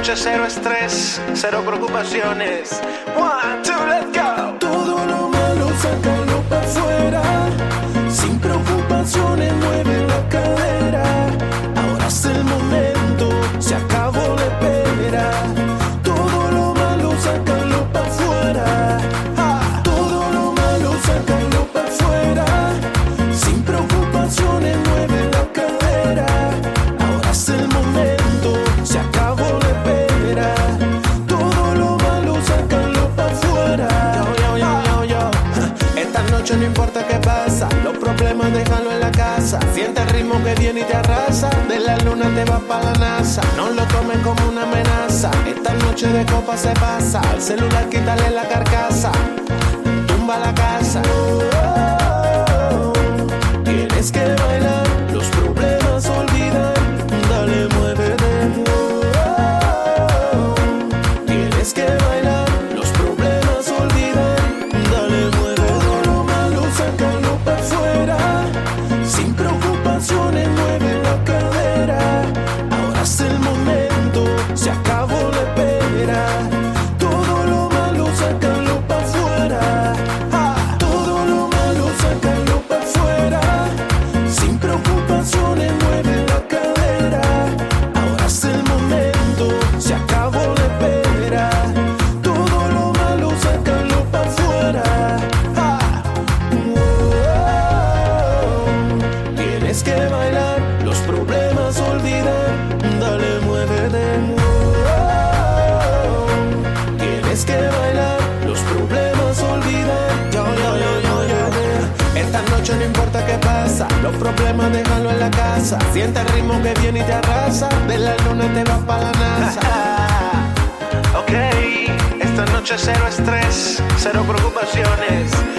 noche cero estrés, cero preocupaciones. 1, 2, let's go. Todo lo malo sácalo para afuera. Sin preocupaciones mueve la cadera. Ahora es el momento, se acabó la espera. Todo lo malo sácalo para afuera. Todo lo malo sácalo para afuera. Sin preocupaciones mueve la cadera. Ahora es el momento, se acabó la espera. Todo lo malo sácalo para afuera. Esta noche no importa qué pasa, los problemas déjalo en la casa. Siente el ritmo que viene y te arrasa. De la luna te vas pa' la NASA. No lo tomes como una amenaza. Esta noche de copa se pasa. Al celular quítale la carcasa. Tumba la casa. Tienes que bailar, los problemas olvidar. Dale, muévete. Tienes que bailar, los problemas olvidar. Dale, muévete. Todo lo malo sácalo para afuera. Sin preocupaciones mueve la cadera. Ahora es el momento, se acabó la espera. Todo lo malo sácalo para afuera. Todo lo malo sácalo para afuera. Sin preocupaciones mueve la cadera. Ahora es el momento, se acabó la espera. Todo lo malo sácalo para afuera. Tienes que bailar, los problemas olvidar. Dale, muévete. Tienes que bailar, los problemas olvidar. Esta noche no importa qué pasa, los problemas déjalo en la casa. Siente el ritmo que viene y te arrasa. De la luna te vas pa' la NASA. Ok, esta noche cero estrés, cero preocupaciones.